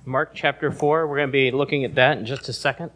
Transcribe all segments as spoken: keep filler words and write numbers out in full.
Mark chapter four. We're going to be looking at that in just a second.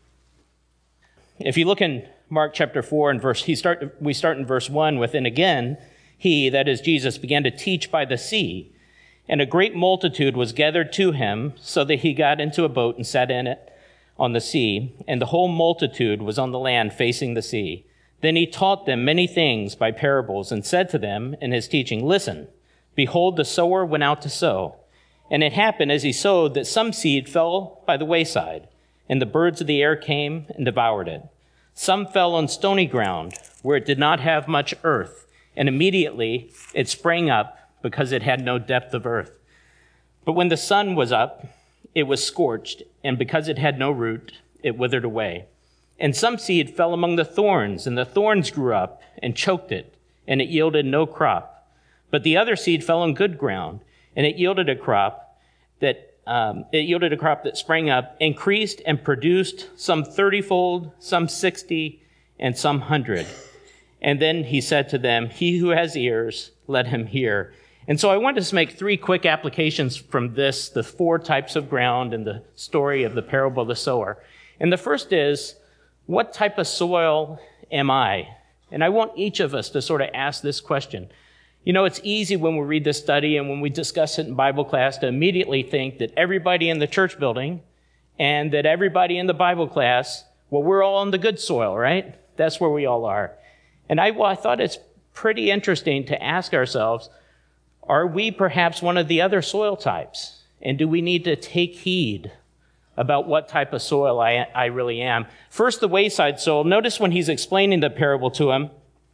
If you look in Mark chapter four and verse, he start, we start in verse one with, and again, he, that is Jesus, began to teach by the sea, and a great multitude was gathered to him, so that he got into a boat and sat in it on the sea, and the whole multitude was on the land facing the sea. Then he taught them many things by parables, and said to them in his teaching, Listen, behold, the sower went out to sow. And it happened as he sowed that some seed fell by the wayside, and the birds of the air came and devoured it. Some fell on stony ground, where it did not have much earth, and immediately it sprang up, because it had no depth of earth. But when the sun was up, it was scorched, and because it had no root, it withered away. And some seed fell among the thorns, and the thorns grew up and choked it, and it yielded no crop. But the other seed fell on good ground, and it yielded a crop that um, it yielded a crop that sprang up, increased, and produced some thirtyfold, some sixty, and some hundred. And then he said to them, He who has ears, let him hear. And so I want to just make three quick applications from this, the four types of ground and the story of the parable of the sower. And the first is, what type of soil am I? And I want each of us to sort of ask this question. You know, it's easy when we read this study and when we discuss it in Bible class to immediately think that everybody in the church building and that everybody in the Bible class, well, we're all on the good soil, right? That's where we all are. And I, well, I thought it's pretty interesting to ask ourselves, are we perhaps one of the other soil types? And do we need to take heed about what type of soil I, I really am? First, the wayside soil. Notice when he's explaining the parable to him,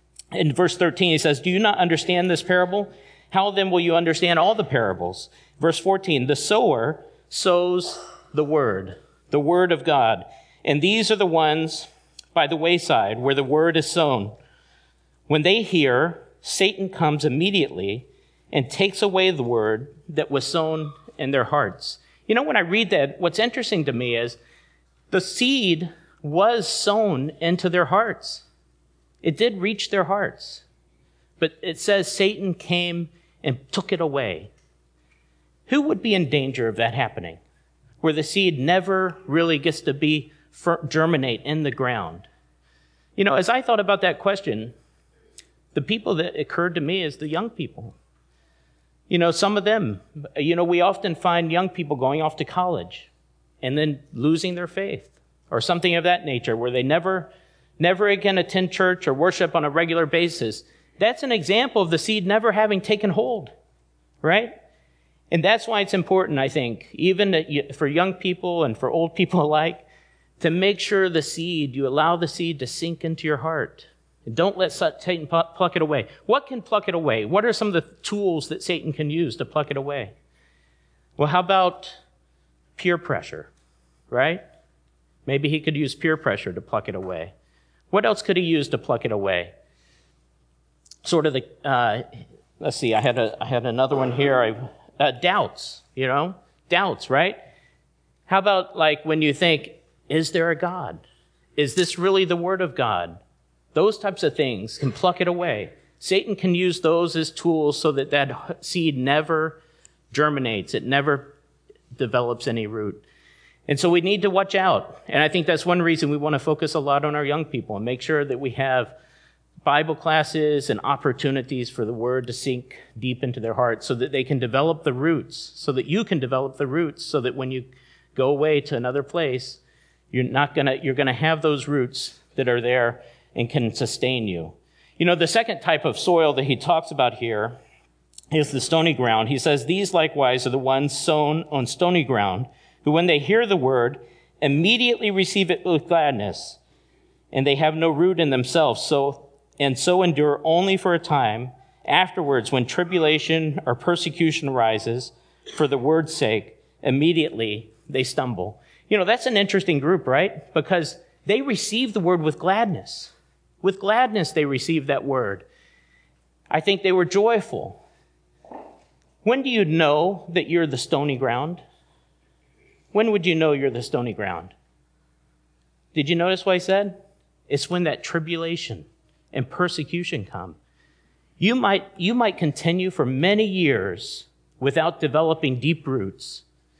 in verse thirteen, he says, Do you not understand this parable? How then will you understand all the parables? Verse fourteen, the sower sows the word, the word of God. And these are the ones by the wayside where the word is sown. When they hear, Satan comes immediately and takes away the word that was sown in their hearts. You know, when I read that, what's interesting to me is the seed was sown into their hearts. It did reach their hearts. But it says Satan came and took it away. Who would be in danger of that happening? Where the seed never really gets to be germinate in the ground. You know, as I thought about that question, the people that occurred to me is the young people. You know, some of them, you know, we often find young people going off to college and then losing their faith or something of that nature where they never, never again attend church or worship on a regular basis. That's an example of the seed never having taken hold, right? And that's why it's important, I think, even for young people and for old people alike, to make sure the seed, you allow the seed to sink into your heart. Don't let Satan pluck it away. What can pluck it away? What are some of the tools that Satan can use to pluck it away? Well, how about peer pressure, right? Maybe he could use peer pressure to pluck it away. What else could he use to pluck it away? Sort of the, uh, let's see, I had a, I had another one here. I, uh, doubts, you know, doubts, right? How about like when you think, is there a God? Is this really the word of God? Those types of things can pluck it away. Satan can use those as tools so that that seed never germinates. It never develops any root. And so we need to watch out. And I think that's one reason we want to focus a lot on our young people and make sure that we have Bible classes and opportunities for the word to sink deep into their hearts so that they can develop the roots, so that you can develop the roots, so that when you go away to another place, you're not gonna, you're gonna have those roots that are there and can sustain you. You know, the second type of soil that he talks about here is the stony ground. He says, These likewise are the ones sown on stony ground, who when they hear the word, immediately receive it with gladness, and they have no root in themselves, so and so endure only for a time. Afterwards, when tribulation or persecution arises for the word's sake, immediately they stumble. You know, that's an interesting group, right? Because they receive the word with gladness. With gladness, they received that word. I think they were joyful. When do you know that you're the stony ground? When would you know you're the stony ground? Did you notice what I said? It's when that tribulation and persecution come. You might, you might continue for many years without developing deep roots.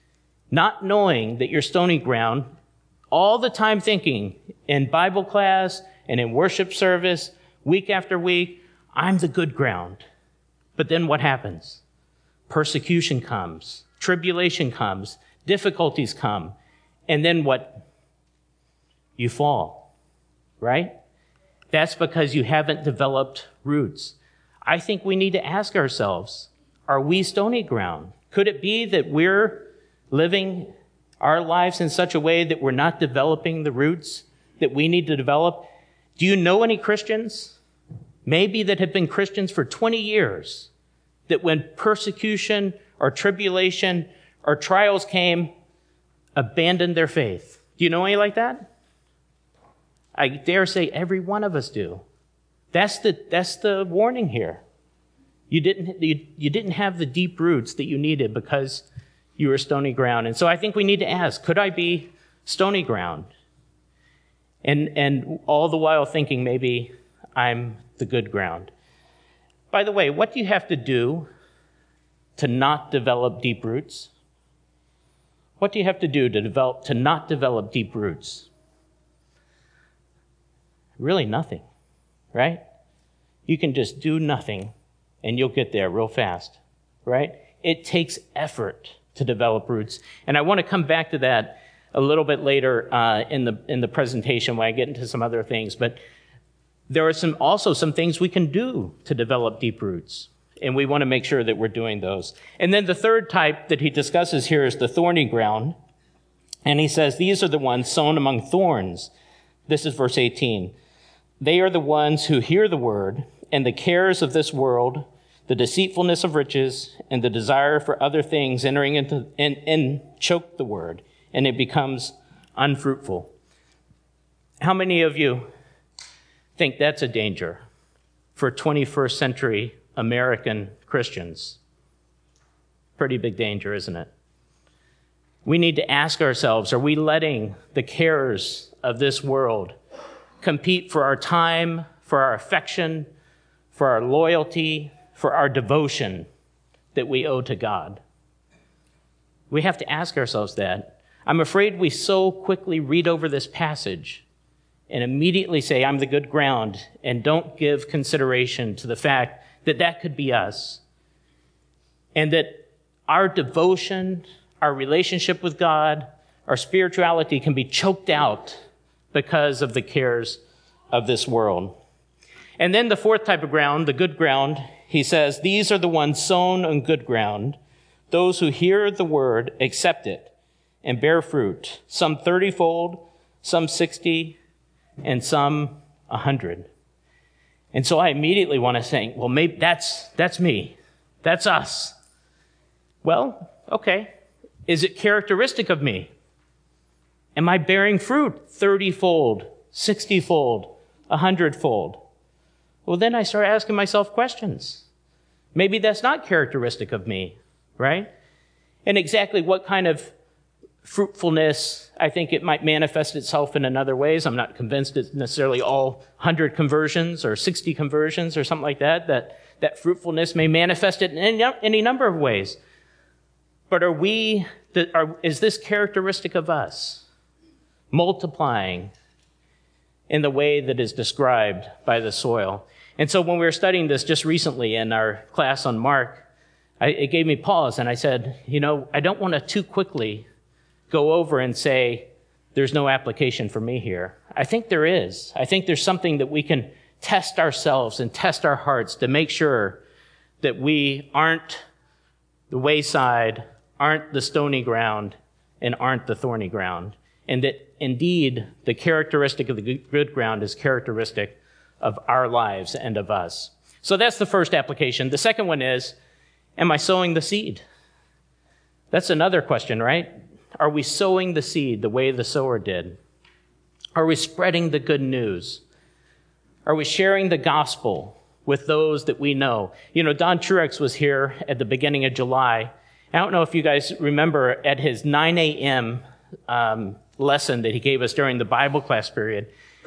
not knowing that you're stony ground, all the time thinking in Bible class and in worship service, week after week, I'm the good ground. But then what happens? Persecution comes, tribulation comes, difficulties come, and then what? You fall, right? That's because you haven't developed roots. I think we need to ask ourselves, are we stony ground? Could it be that we're living our lives in such a way that we're not developing the roots that we need to develop? Do you know any Christians, maybe that have been Christians for twenty years, that when persecution or tribulation or trials came, abandoned their faith? Do you know any like that? I dare say every one of us do. That's the, that's the warning here. You didn't, you, you didn't have the deep roots that you needed because you were stony ground. And so I think we need to ask, could I be stony ground? And, and all the while thinking maybe I'm the good ground. By the way, what do you have to do to not develop deep roots? What do you have to do to develop, to not develop deep roots? Really nothing, right? You can just do nothing and you'll get there real fast, right? It takes effort to develop roots. And I want to come back to that a little bit later uh, in the in the presentation when I get into some other things. But there are some also some things we can do to develop deep roots. And we want to make sure that we're doing those. And then the third type that he discusses here is the thorny ground. And he says, these are the ones sown among thorns. This is verse eighteen. They are the ones who hear the word, and the cares of this world, the deceitfulness of riches, and the desire for other things entering into and, and choke the word, and it becomes unfruitful. How many of you think that's a danger for twenty-first century American Christians? Pretty big danger, isn't it? We need to ask ourselves, are we letting the cares of this world compete for our time, for our affection, for our loyalty, for our devotion that we owe to God? We have to ask ourselves that. I'm afraid we so quickly read over this passage and immediately say, I'm the good ground, and don't give consideration to the fact that that could be us. And that our devotion, our relationship with God, our spirituality can be choked out because of the cares of this world. And then the fourth type of ground, the good ground, he says, these are the ones sown on good ground, those who hear the word, accept it, and bear fruit, some thirty-fold, some sixty, and some a hundred. And so I immediately want to think, well, maybe that's, that's me. That's us. Well, okay. Is it characteristic of me? Am I bearing fruit thirty-fold, sixty-fold, a hundred-fold? Well, then I start asking myself questions. Maybe that's not characteristic of me, right? And exactly what kind of fruitfulness, I think it might manifest itself in another ways. I'm not convinced it's necessarily all one hundred conversions or sixty conversions or something like that, that, that fruitfulness may manifest it in any, any number of ways. But are we, are, is this characteristic of us? Multiplying in the way that is described by the soil. And so when we were studying this just recently in our class on Mark, I, it gave me pause, and I said, you know, I don't want to too quickly go over and say, there's no application for me here. I think there is. I think there's something that we can test ourselves and test our hearts to make sure that we aren't the wayside, aren't the stony ground, and aren't the thorny ground. And that indeed, the characteristic of the good ground is characteristic of our lives and of us. So that's the first application. The second one is, am I sowing the seed? That's another question, right? Are we sowing the seed the way the sower did? Are we spreading the good news? Are we sharing the gospel with those that we know? You know, Don Truex was here at the beginning of July. I don't know if you guys remember at his nine a.m. Um, lesson that he gave us during the Bible class period.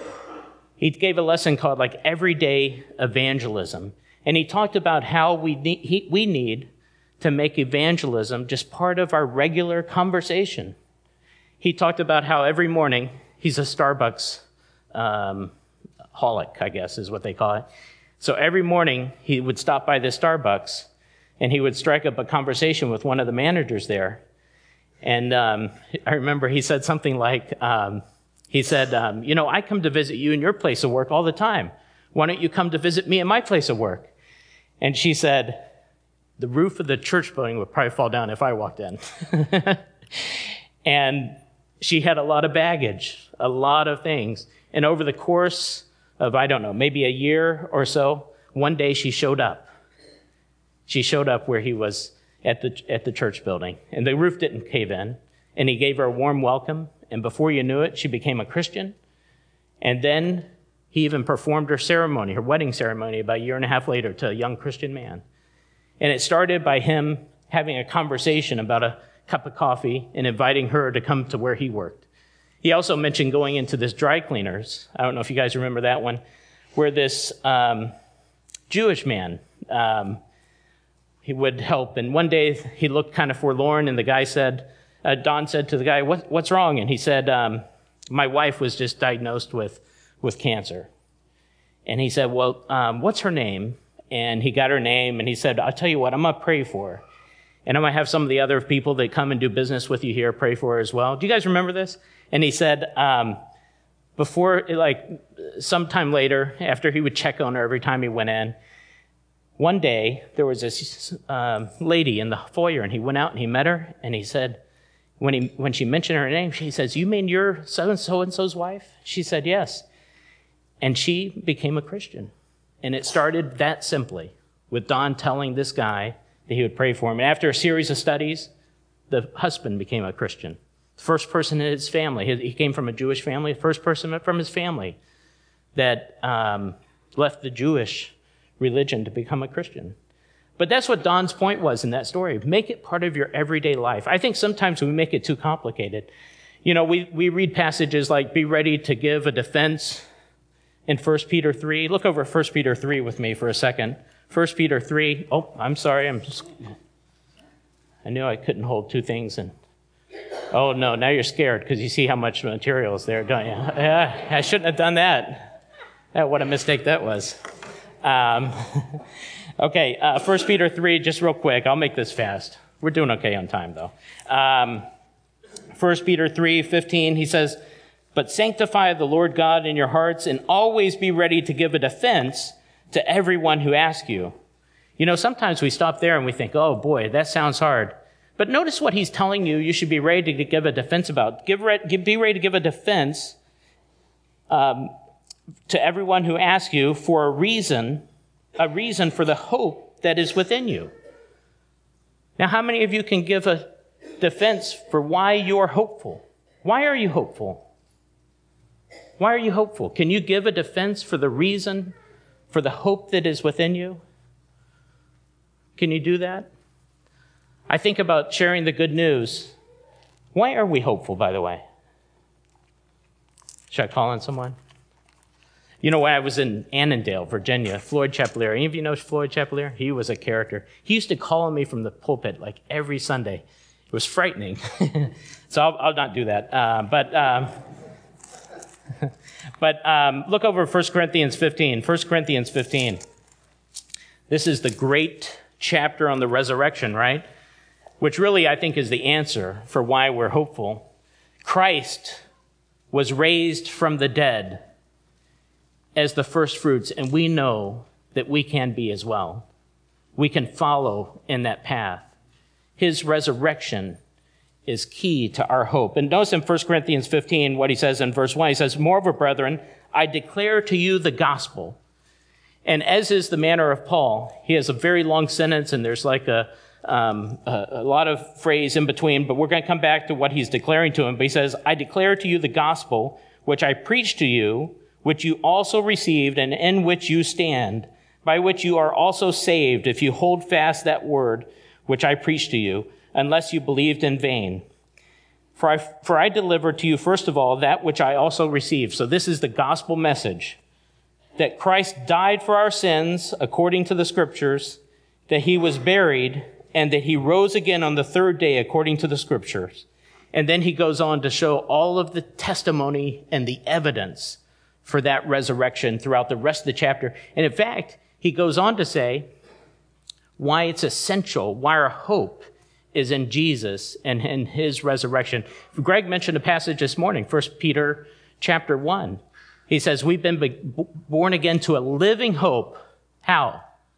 He gave a lesson called like Everyday Evangelism. And he talked about how we need, he, we need to make evangelism just part of our regular conversation. He talked about how every morning, he's a Starbucks um, holic, I guess is what they call it. So every morning, he would stop by this Starbucks, and he would strike up a conversation with one of the managers there. And um, I remember he said something like, um, he said, um, you know, I come to visit you in your place of work all the time. Why don't you come to visit me in my place of work? And she said, the roof of the church building would probably fall down if I walked in. And she had a lot of baggage, a lot of things. And over the course of, I don't know, maybe a year or so, one day she showed up. She showed up where he was at the at the church building. And the roof didn't cave in. And he gave her a warm welcome. And before you knew it, she became a Christian. And then he even performed her ceremony, her wedding ceremony, about a year and a half later to a young Christian man. And it started by him having a conversation about a cup of coffee and inviting her to come to where he worked. He also mentioned going into this dry cleaners. I don't know if you guys remember that one, where this um, Jewish man, um, he would help. And one day he looked kind of forlorn, and the guy said, uh, Don said to the guy, what, what's wrong? And he said, um, my wife was just diagnosed with, with cancer. And he said, well, um, what's her name? And he got her name, and he said, I'll tell you what, I'm going to pray for her. And I'm going to have some of the other people that come and do business with you here pray for her as well. Do you guys remember this? And he said, um, before, like, sometime later, after he would check on her every time he went in, one day, there was this um, lady in the foyer, and he went out and he met her, and he said, when he when she mentioned her name, she says, you mean you're so-and-so-and-so's wife? She said, yes. And she became a Christian. And it started that simply, with Don telling this guy that he would pray for him. And after a series of studies, the husband became a Christian. The first person in his family, he came from a Jewish family, the first person from his family that um, left the Jewish religion to become a Christian. But that's what Don's point was in that story. Make it part of your everyday life. I think sometimes we make it too complicated. You know, we, we read passages like, be ready to give a defense in First Peter three. Look over First Peter three with me for a second. First Peter three. Oh, I'm sorry. I'm just, I knew I couldn't hold two things. And oh, no, now you're scared because you see how much material is there, don't you? Yeah, I shouldn't have done that. Yeah, what a mistake that was. Um, okay, uh, First Peter three, just real quick. I'll make this fast. We're doing okay on time, though. Um, First Peter three fifteen, he says, but sanctify the Lord God in your hearts and always be ready to give a defense to everyone who asks you. You know, sometimes we stop there and we think, oh boy, that sounds hard. But notice what he's telling you you should be ready to give a defense about. Give, be ready to give a defense um, to everyone who asks you for a reason, a reason for the hope that is within you. Now, how many of you can give a defense for why you're hopeful? Why are you hopeful? Why are you hopeful? Can you give a defense for the reason, for the hope that is within you? Can you do that? I think about sharing the good news. Why are we hopeful, by the way? Should I call on someone? You know, when I was in Annandale, Virginia, Floyd Chapelier, any of you know Floyd Chapelier? He was a character. He used to call on me from the pulpit like every Sunday. It was frightening. So I'll, I'll not do that. Uh, but... Um, But um, look over First Corinthians fifteen. First Corinthians fifteen. This is the great chapter on the resurrection, right? Which really, I think, is the answer for why we're hopeful. Christ was raised from the dead as the first fruits, and we know that we can be as well. We can follow in that path. His resurrection is key to our hope. And notice in First Corinthians fifteen what he says in verse one. He says, moreover, brethren, I declare to you the gospel. And as is the manner of Paul, he has a very long sentence, and there's like a, um, a, a lot of phrase in between, but we're going to come back to what he's declaring to him. But he says, I declare to you the gospel, which I preached to you, which you also received, and in which you stand, by which you are also saved, if you hold fast that word which I preached to you, unless you believed in vain. For I, for I delivered to you, first of all, that which I also received. So this is the gospel message, that Christ died for our sins, according to the scriptures, that he was buried, and that he rose again on the third day according to the scriptures. And then he goes on to show all of the testimony and the evidence for that resurrection throughout the rest of the chapter. And in fact, he goes on to say why it's essential, why our hope is in Jesus and in his resurrection. Greg mentioned a passage this morning, First Peter chapter one. He says, we've been be- born again to a living hope. How?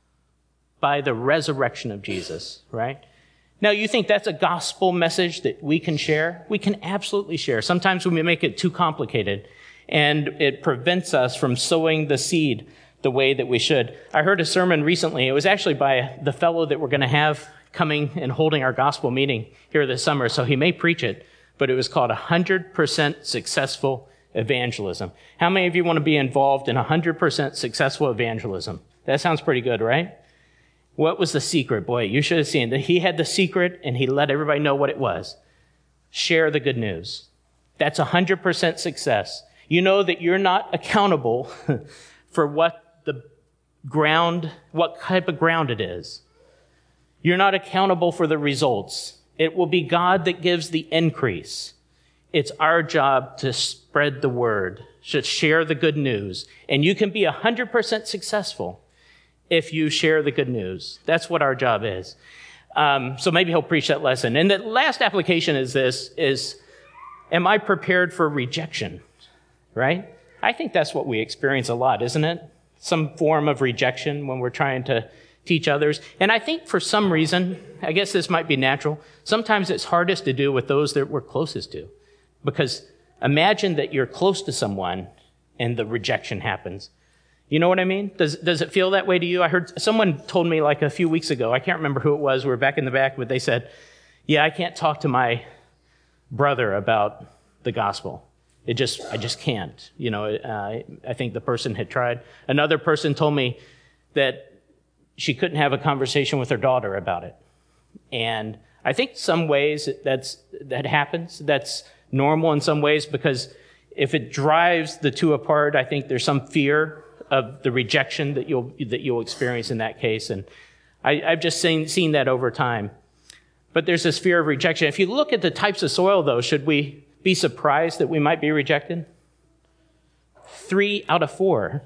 By the resurrection of Jesus, right? Now, you think that's a gospel message that we can share? We can absolutely share. Sometimes we make it too complicated, and it prevents us from sowing the seed the way that we should. I heard a sermon recently. It was actually by the fellow that we're going to have coming and holding our gospel meeting here this summer, so he may preach it, but it was called one hundred percent Successful Evangelism. How many of you want to be involved in one hundred percent successful evangelism? That sounds pretty good, right? What was the secret? Boy, you should have seen that he had the secret and he let everybody know what it was. Share the good news. That's one hundred percent success. You know that you're not accountable for what the ground, what type of ground it is. You're not accountable for the results. It will be God that gives the increase. It's our job to spread the word, to share the good news. And you can be one hundred percent successful if you share the good news. That's what our job is. Um, so maybe he'll preach that lesson. And the last application is this, is, am I prepared for rejection? Right? I think that's what we experience a lot, isn't it? Some form of rejection when we're trying to teach others. And I think for some reason, I guess this might be natural, sometimes it's hardest to do with those that we're closest to. Because imagine that you're close to someone and the rejection happens. You know what I mean? Does does it feel that way to you? I heard someone told me like a few weeks ago, I can't remember who it was, we were back in the back, but they said, yeah, I can't talk to my brother about the gospel. It just, I just can't. You know, uh, I think the person had tried. Another person told me that she couldn't have a conversation with her daughter about it. And I think some ways that's that happens. That's normal in some ways, because if it drives the two apart, I think there's some fear of the rejection that you'll that you'll experience in that case. And I, I've just seen, seen that over time. But there's this fear of rejection. If you look at the types of soil, though, should we be surprised that we might be rejected? Three out of four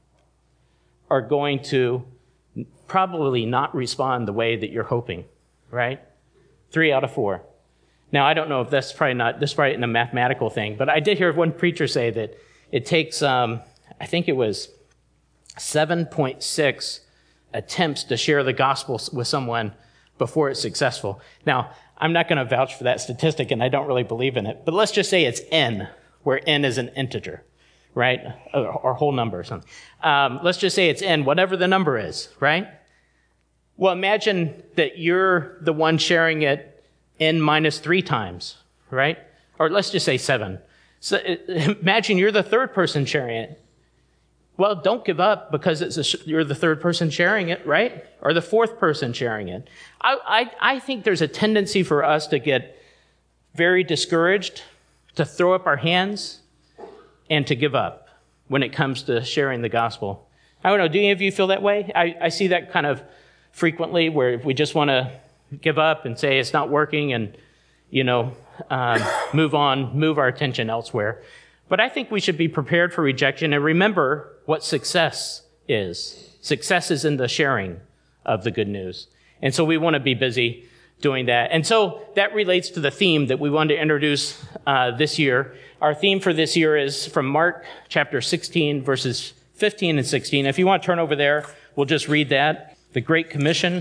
are going to probably not respond the way that you're hoping, right? Three out of four. Now, I don't know if that's probably not, this is probably a mathematical thing, but I did hear one preacher say that it takes, um, I think it was seven point six attempts to share the gospel with someone before it's successful. Now, I'm not going to vouch for that statistic, and I don't really believe in it, but let's just say it's n, where n is an integer, right? Or, or whole number or something. Um, let's just say it's n, whatever the number is, right? Well, imagine that you're the one sharing it n minus three times, right? Or let's just say seven. So imagine you're the third person sharing it. Well, don't give up because it's a, you're the third person sharing it, right? Or the fourth person sharing it. I, I, I think there's a tendency for us to get very discouraged, to throw up our hands, and to give up when it comes to sharing the gospel. I don't know, do any of you feel that way? I, I see that kind of frequently, where we just want to give up and say it's not working and, you know, um, move on, move our attention elsewhere. But I think we should be prepared for rejection and remember what success is. Success is in the sharing of the good news. And so we want to be busy doing that. And so that relates to the theme that we wanted to introduce uh, this year. Our theme for this year is from Mark chapter sixteen, verses fifteen and sixteen. If you want to turn over there, we'll just read that. The Great Commission.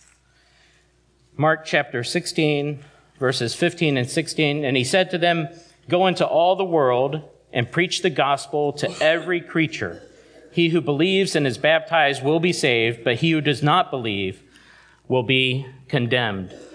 Mark chapter sixteen, verses fifteen and sixteen. And he said to them, "Go into all the world and preach the gospel to every creature. He who believes and is baptized will be saved, but he who does not believe will be condemned.